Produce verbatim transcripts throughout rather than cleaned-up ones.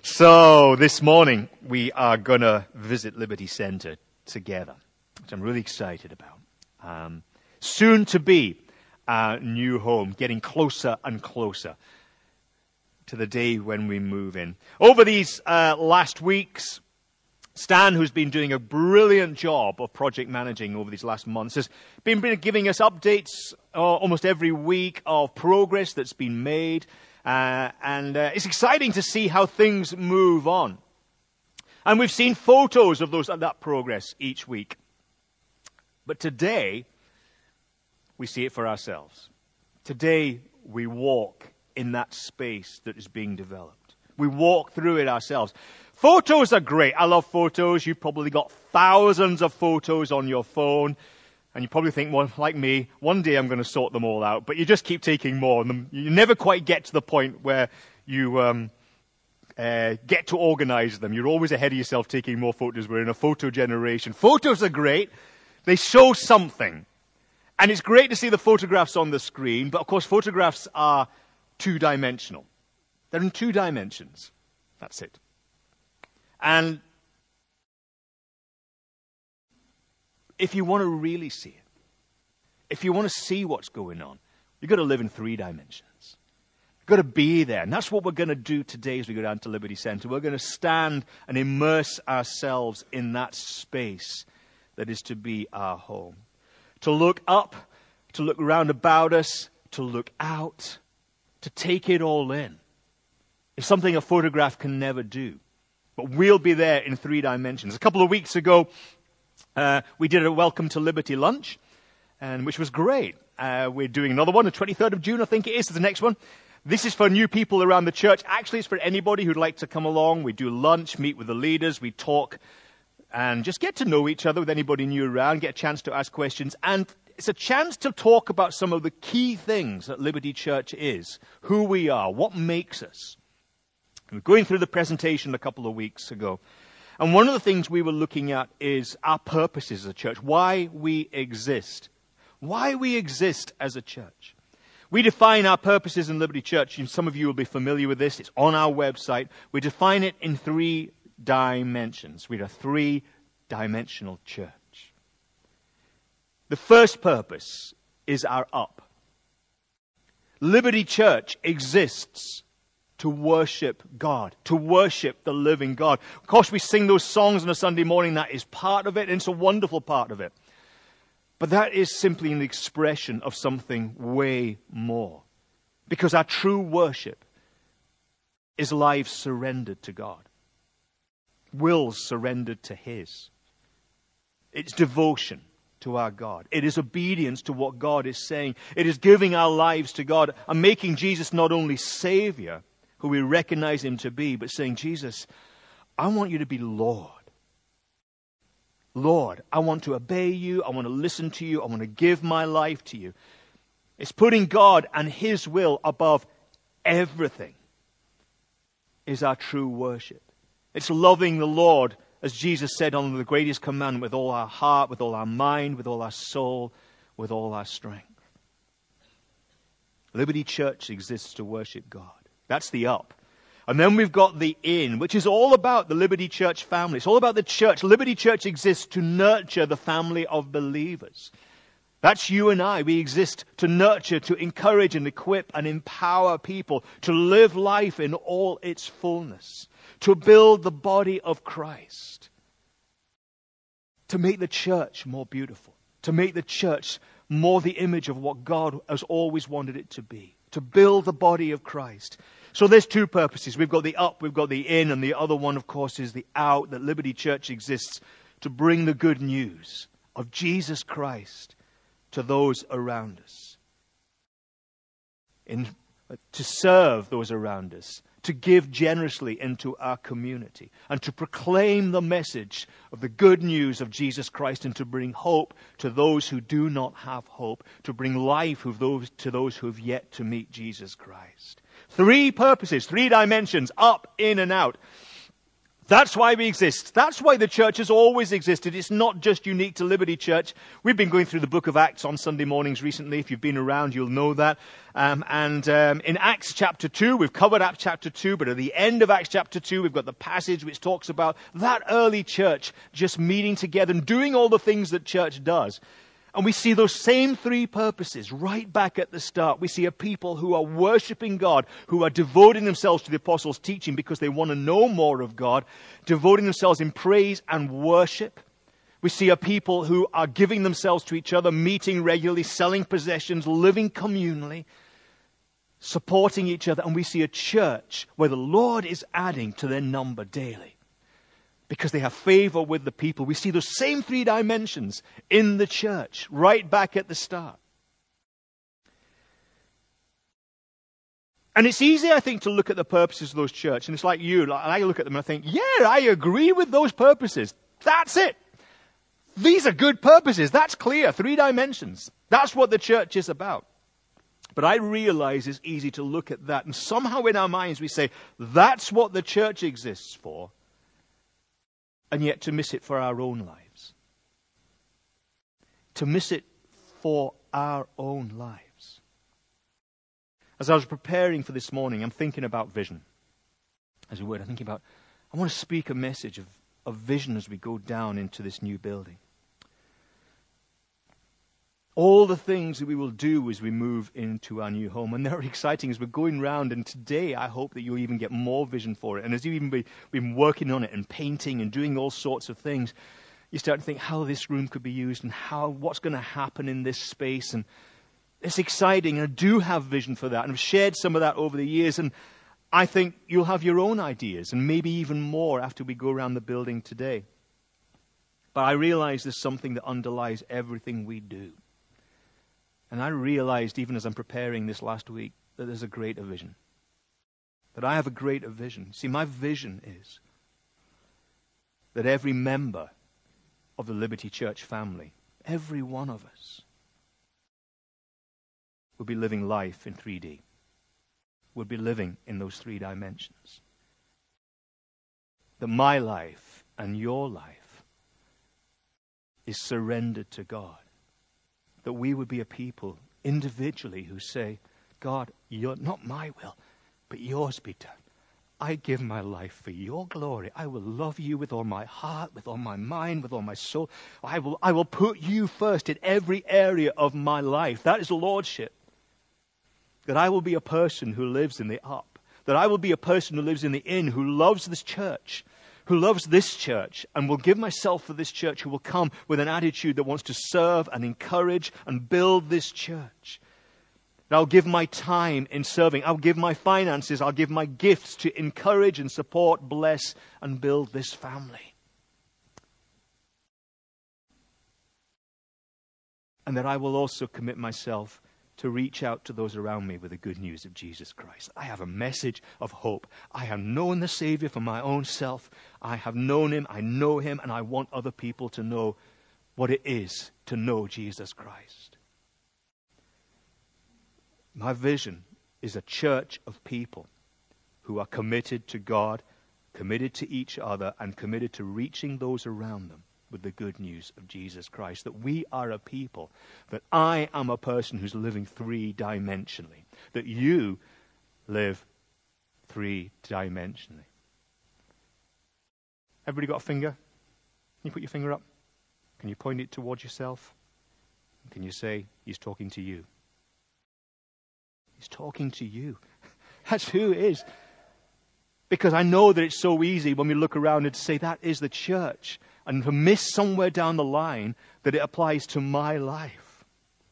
So this morning we are going to visit Liberty Center together, which I'm really excited about. Um, soon to be our new home, getting closer and closer to the day when we move in. Over these uh, last weeks, Stan, who's been doing a brilliant job of project managing over these last months, has been giving us updates uh, almost every week of progress that's been made. Uh, and uh, it's exciting to see how things move on. And we've seen photos of those that progress each week. But today, we see it for ourselves. Today, we walk in that space that is being developed. We walk through it ourselves. Photos are great. I love photos. You've probably got thousands of photos on your phone. And you probably think, well, like me, one day I'm going to sort them all out. But you just keep taking more. And you never quite get to the point where you um, uh, get to organize them. You're always ahead of yourself taking more photos. We're in a photo generation. Photos are great. They show something. And it's great to see the photographs on the screen. But, of course, photographs are two-dimensional. They're in two dimensions. That's it. And if you want to really see it, if you want to see what's going on, you've got to live in three dimensions. You've got to be there. And that's what we're going to do today as we go down to Liberty Center. We're going to stand and immerse ourselves in that space that is to be our home. To look up, to look round about us, to look out, to take it all in. It's something a photograph can never do. But we'll be there in three dimensions. A couple of weeks ago, Uh, we did a Welcome to Liberty lunch, and which was great. Uh, we're doing another one, the twenty-third of June, I think it is, is the next one. This is for new people around the church. Actually, it's for anybody who'd like to come along. We do lunch, meet with the leaders, we talk, and just get to know each other with anybody new around, get a chance to ask questions. And it's a chance to talk about some of the key things that Liberty Church is, who we are, what makes us. We were going through the presentation a couple of weeks ago. And one of the things we were looking at is our purposes as a church, why we exist. Why we exist as a church. We define our purposes in Liberty Church, and some of you will be familiar with this, it's on our website. We define it in three dimensions. We're a three-dimensional church. The first purpose is our up. Liberty Church exists to worship God, to worship the living God. Of course, we sing those songs on a Sunday morning. That is part of it, and it's a wonderful part of it. But that is simply an expression of something way more. Because our true worship is lives surrendered to God. Wills surrendered to His. It's devotion to our God. It is obedience to what God is saying. It is giving our lives to God and making Jesus not only Savior, who we recognize Him to be, but saying, Jesus, I want you to be Lord. Lord, I want to obey you. I want to listen to you. I want to give my life to you. It's putting God and His will above everything is our true worship. It's loving the Lord, as Jesus said, on the greatest commandment, with all our heart, with all our mind, with all our soul, with all our strength. Liberty Church exists to worship God. That's the up. And then we've got the in, which is all about the Liberty Church family. It's all about the church. Liberty Church exists to nurture the family of believers. That's you and I. We exist to nurture, to encourage and equip and empower people to live life in all its fullness, to build the body of Christ, to make the church more beautiful, to make the church more the image of what God has always wanted it to be, to build the body of Christ. So there's two purposes. We've got the up, we've got the in, and the other one, of course, is the out, that Liberty Church exists to bring the good news of Jesus Christ to those around us. In, to serve those around us, to give generously into our community, and to proclaim the message of the good news of Jesus Christ, and to bring hope to those who do not have hope, to bring life to those who have yet to meet Jesus Christ. Three purposes, three dimensions, up, in, and out. That's why we exist. That's why the church has always existed. It's not just unique to Liberty Church. We've been going through the book of Acts on Sunday mornings recently. If you've been around, you'll know that. Um, and um, in Acts chapter two, we've covered Acts chapter two, but at the end of Acts chapter two, we've got the passage which talks about that early church just meeting together and doing all the things that church does. And we see those same three purposes right back at the start. We see a people who are worshiping God, who are devoting themselves to the apostles' teaching because they want to know more of God, devoting themselves in praise and worship. We see a people who are giving themselves to each other, meeting regularly, selling possessions, living communally, supporting each other. And we see a church where the Lord is adding to their number daily, because they have favor with the people. We see those same three dimensions in the church right back at the start. And it's easy, I think, to look at the purposes of those churches. And it's like you, like, I look at them and I think, yeah, I agree with those purposes. That's it. These are good purposes. That's clear. Three dimensions. That's what the church is about. But I realize it's easy to look at that, and somehow in our minds we say, that's what the church exists for. And yet to miss it for our own lives. To miss it for our own lives. As I was preparing for this morning, I'm thinking about vision. As a word, I'm thinking about, I want to speak a message of, of vision as we go down into this new building. All the things that we will do as we move into our new home. And they're exciting as we're going round. And today I hope that you'll even get more vision for it. And as you've even be, been working on it and painting and doing all sorts of things, you start to think how this room could be used and how what's going to happen in this space. And it's exciting. And I do have vision for that. And I've shared some of that over the years. And I think you'll have your own ideas and maybe even more after we go around the building today. But I realize there's something that underlies everything we do. And I realized, even as I'm preparing this last week, that there's a greater vision. That I have a greater vision. See, my vision is that every member of the Liberty Church family, every one of us, will be living life in three D. Will be living in those three dimensions. That my life and your life is surrendered to God. That we would be a people individually who say, God, you're not my will, but yours be done. I give my life for your glory. I will love you with all my heart, with all my mind, with all my soul. I will, I will put you first in every area of my life. That is lordship. That I will be a person who lives in the up. That I will be a person who lives in the in, who loves this church. Who loves this church and will give myself for this church, who will come with an attitude that wants to serve and encourage and build this church. And I'll give my time in serving. I'll give my finances. I'll give my gifts to encourage and support, bless, and build this family. And that I will also commit myself to reach out to those around me with the good news of Jesus Christ. I have a message of hope. I have known the Savior for my own self. I have known him, I know him, and I want other people to know what it is to know Jesus Christ. My vision is a church of people who are committed to God, committed to each other, and committed to reaching those around them with the good news of Jesus Christ. That we are a people, that I am a person who's living three-dimensionally. That you live three-dimensionally. Everybody got a finger? Can you put your finger up? Can you point it towards yourself? Can you say, he's talking to you? He's talking to you. That's who it is. Because I know that it's so easy when we look around and say, that is the church. And to miss somewhere down the line that it applies to my life.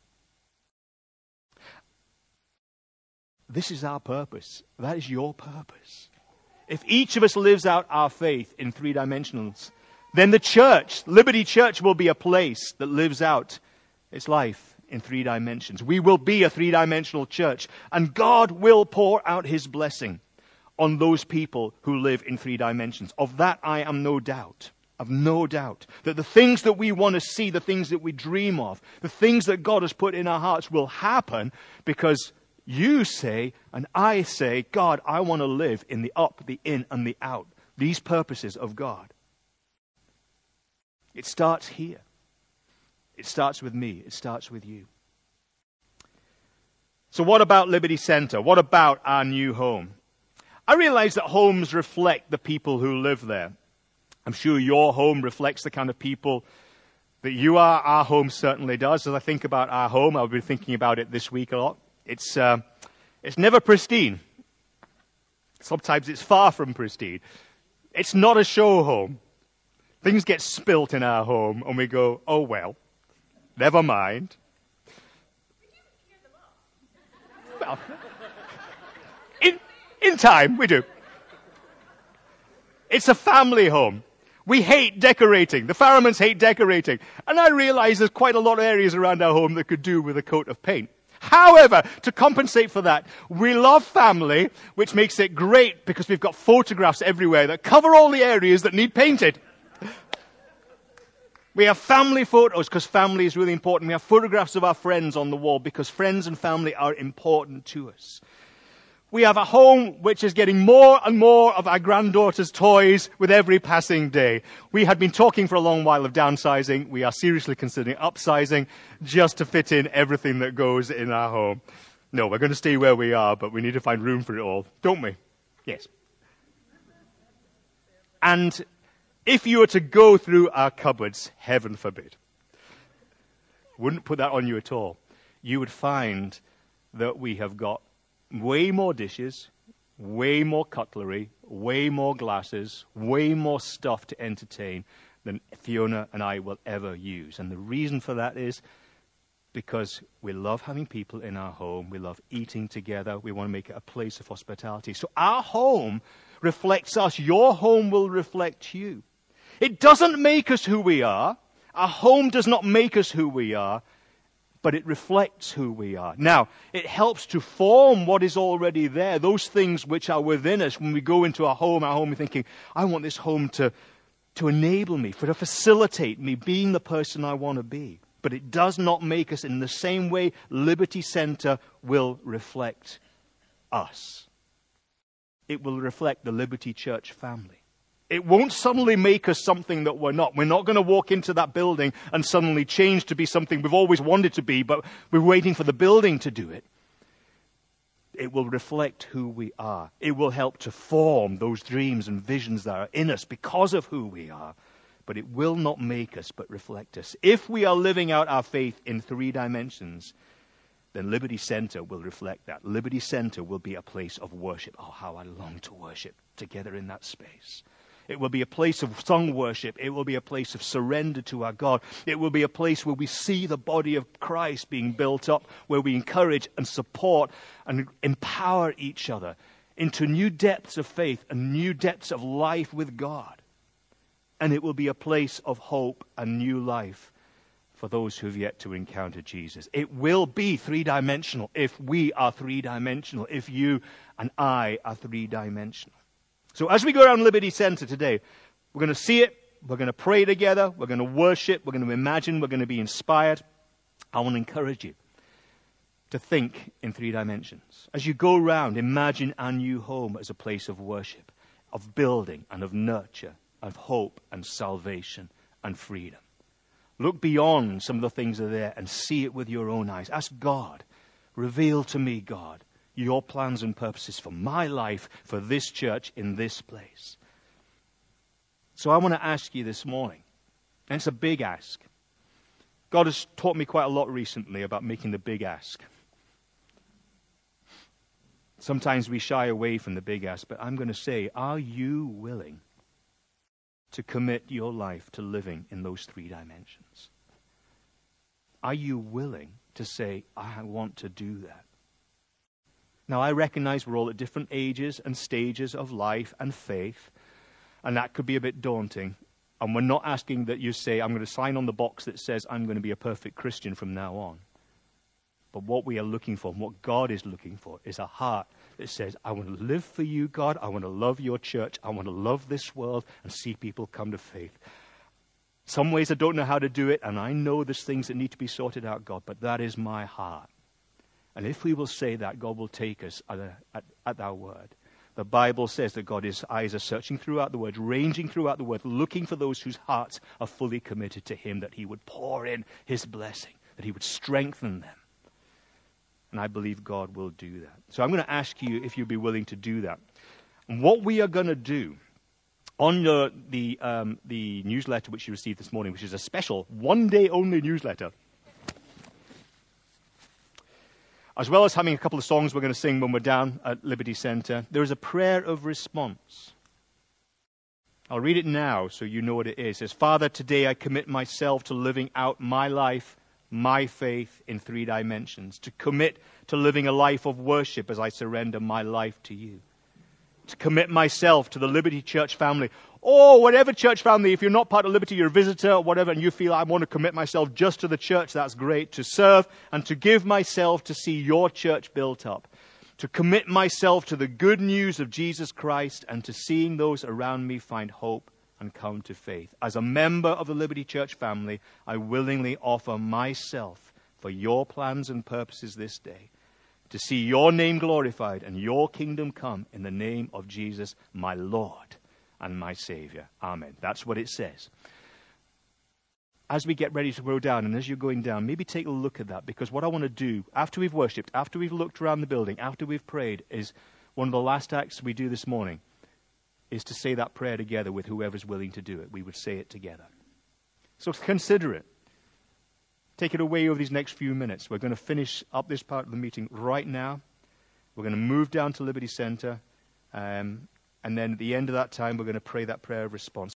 This is our purpose. That is your purpose. If each of us lives out our faith in three dimensionals, then the church, Liberty Church, will be a place that lives out its life in three dimensions. We will be a three-dimensional church. And God will pour out his blessing on those people who live in three dimensions. Of that I am no doubt. I've no doubt that the things that we want to see, the things that we dream of, the things that God has put in our hearts will happen because you say and I say, God, I want to live in the up, the in, and the out. these purposes of God. It starts here. It starts with me. It starts with you. So what about Liberty Center? What about our new home? I realize that homes reflect the people who live there. I'm sure your home reflects the kind of people that you are. Our home certainly does. As I think about our home, I've been thinking about it this week a lot. It's, uh, it's never pristine. Sometimes it's far from pristine. It's not a show home. Things get spilt in our home and we go, oh well, never mind. Well, in, in time, we do. It's a family home. We hate decorating. The Farramans hate decorating. And I realize there's quite a lot of areas around our home that could do with a coat of paint. However, to compensate for that, we love family, which makes it great because we've got photographs everywhere that cover all the areas that need painted. We have family photos because family is really important. We have photographs of our friends on the wall because friends and family are important to us. We have a home which is getting more and more of our granddaughter's toys with every passing day. We had been talking for a long while of downsizing. We are seriously considering upsizing just to fit in everything that goes in our home. No, we're going to stay where we are, but we need to find room for it all, don't we? Yes. And if you were to go through our cupboards, heaven forbid, wouldn't put that on you at all, you would find that we have got way more dishes, way more cutlery, way more glasses, way more stuff to entertain than Fiona and I will ever use. And the reason for that is because we love having people in our home. We love eating together. We want to make it a place of hospitality. So our home reflects us. Your home will reflect you. It doesn't make us who we are. Our home does not make us who we are, but it reflects who we are. Now, it helps to form what is already there, those things which are within us. When we go into our home, our home, we're thinking, I want this home to, to enable me, for to facilitate me being the person I want to be. But it does not make us in the same way Liberty Center will reflect us. It will reflect the Liberty Church family. It won't suddenly make us something that we're not. We're not going to walk into that building and suddenly change to be something we've always wanted to be, but we're waiting for the building to do it. It will reflect who we are. It will help to form those dreams and visions that are in us because of who we are. But it will not make us, but reflect us. If we are living out our faith in three dimensions, then Liberty Center will reflect that. Liberty Center will be a place of worship. Oh, how I long to worship together in that space. It will be a place of song worship. It will be a place of surrender to our God. It will be a place where we see the body of Christ being built up, where we encourage and support and empower each other into new depths of faith and new depths of life with God. And it will be a place of hope and new life for those who've yet to encounter Jesus. It will be three-dimensional if we are three-dimensional, if you and I are three-dimensional. So as we go around Liberty Center today, we're going to see it, we're going to pray together, we're going to worship, we're going to imagine, we're going to be inspired. I want to encourage you to think in three dimensions. As you go around, imagine our new home as a place of worship, of building and of nurture, of hope and salvation and freedom. Look beyond some of the things that are there and see it with your own eyes. Ask God, reveal to me, God, your plans and purposes for my life, for this church in this place. So I want to ask you this morning, and it's a big ask. God has taught me quite a lot recently about making the big ask. Sometimes we shy away from the big ask, but I'm going to say, are you willing to commit your life to living in those three dimensions? Are you willing to say, I want to do that? Now, I recognize we're all at different ages and stages of life and faith, and that could be a bit daunting. And we're not asking that you say, I'm going to sign on the box that says I'm going to be a perfect Christian from now on. But what we are looking for, and what God is looking for, is a heart that says, I want to live for you, God. I want to love your church. I want to love this world and see people come to faith. Some ways I don't know how to do it, and I know there's things that need to be sorted out, God, but that is my heart. And if we will say that, God will take us at, a, at, at our word. The Bible says that God's eyes are searching throughout the Word, ranging throughout the Word, looking for those whose hearts are fully committed to Him, that He would pour in His blessing, that He would strengthen them. And I believe God will do that. So I'm going to ask you if you'd be willing to do that. And what we are going to do on the, the, um, the newsletter which you received this morning, which is a special one-day-only newsletter, as well as having a couple of songs we're going to sing when we're down at Liberty Center, there is a prayer of response. I'll read it now so you know what it is. It says, Father, today I commit myself to living out my life, my faith in three dimensions. To commit to living a life of worship as I surrender my life to you. To commit myself to the Liberty Church family, or whatever church family. If you're not part of Liberty, you're a visitor or whatever, and you feel I want to commit myself just to the church, that's great. To serve and to give myself to see your church built up. To commit myself to the good news of Jesus Christ and to seeing those around me find hope and come to faith. As a member of the Liberty Church family, I willingly offer myself for your plans and purposes this day. To see your name glorified and your kingdom come in the name of Jesus, my Lord and my Savior. Amen. That's what it says. As we get ready to go down, and as you're going down, maybe take a look at that, because what I want to do, after we've worshipped, after we've looked around the building, after we've prayed, is one of the last acts we do this morning is to say that prayer together with whoever's willing to do it. We would say it together. So consider it. Take it away over these next few minutes. We're going to finish up this part of the meeting right now. We're going to move down to Liberty Center. Um, and then at the end of that time, we're going to pray that prayer of response.